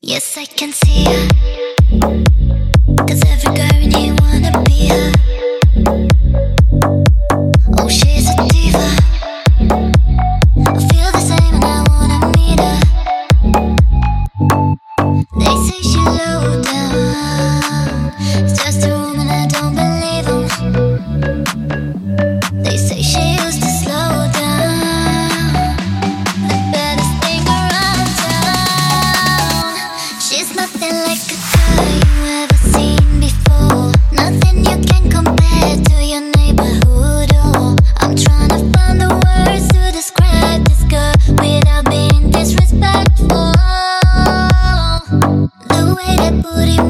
Yes, I can see her. 'Cause every girl in here wanna be her. Oh, she's a diva. I feel the same and I wanna meet her. They say she low down. It's just a room and I don't believe them. They say she used to slow down. The baddest thing around town. She's nothing like a girl you ever seen before. Nothing you can compare to your neighborhood. Oh, I'm trying to find the words to describe this girl without being disrespectful. The way that booty